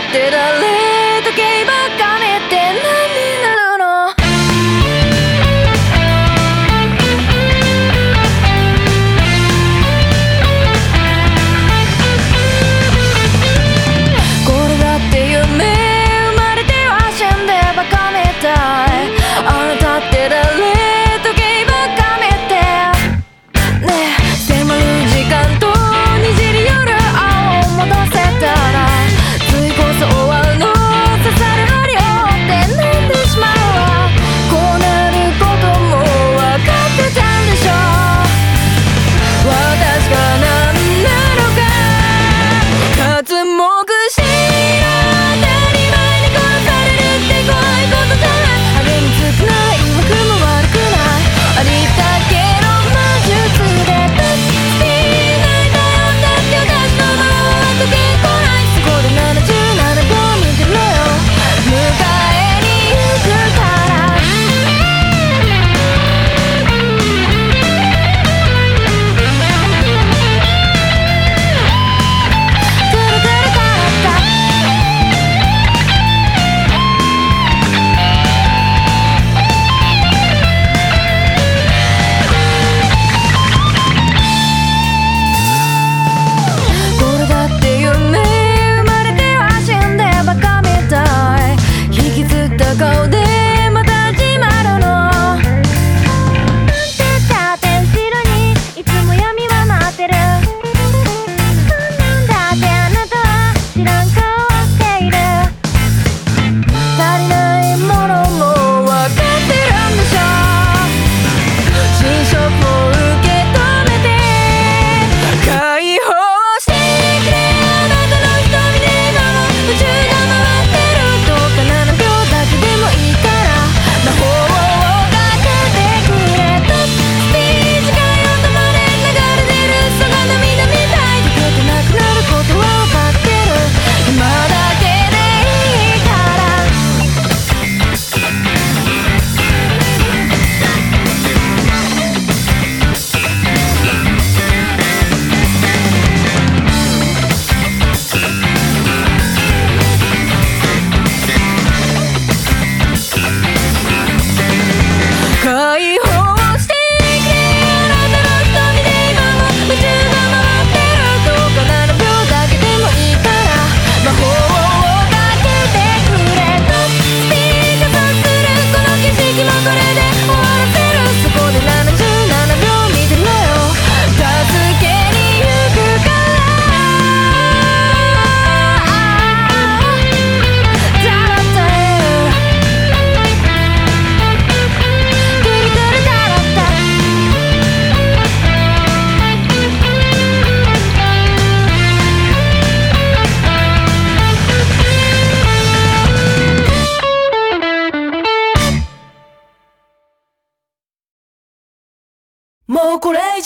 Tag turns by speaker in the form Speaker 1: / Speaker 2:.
Speaker 1: ってられ時計ばっか見て何になるの。これだって夢生まれては死んでバカみたい。あなたってられ時計ばっか見てねえ迫る時間とにじり寄る青を戻せたら次こそ終わるの刺さる針をって飲んでしまうわ。こうなることも分かってたんでしょ。私が何なのか刮目し当たり前に殺されるって怖いことじゃない。あれにつくない良くも悪くないありったけの魔術でぶつけない頼んだって私のまま時計来ない。そこで77秒見てろよ迎えに行くからくるくるからったこれだって夢生まれては死んでバカみたい。引きずった顔でまた始まるの。なんてったって後ろにいつも闇は待ってる。そんなんだってあなたは知らん顔している。足りないものも分かってるんでしょ。侵食を受け止めて解放してくれ。あなたの瞳で今も宇宙が回ってる。どうか7秒だけでもいいから魔法をかけてくれとスピーチ界を止まれ流れ出るそが涙みたい。溶けてなくなることは分かってる。今だけでいいから解放してくれ。あなたの瞳で今も宇宙が回ってる。どうか7秒だけでもいいから魔法をかけてくれとスピーカーするこの景色もこれで終わらせる。そこで77秒見てろよ助けに行くからだったよくるくるだらったもうこれ以上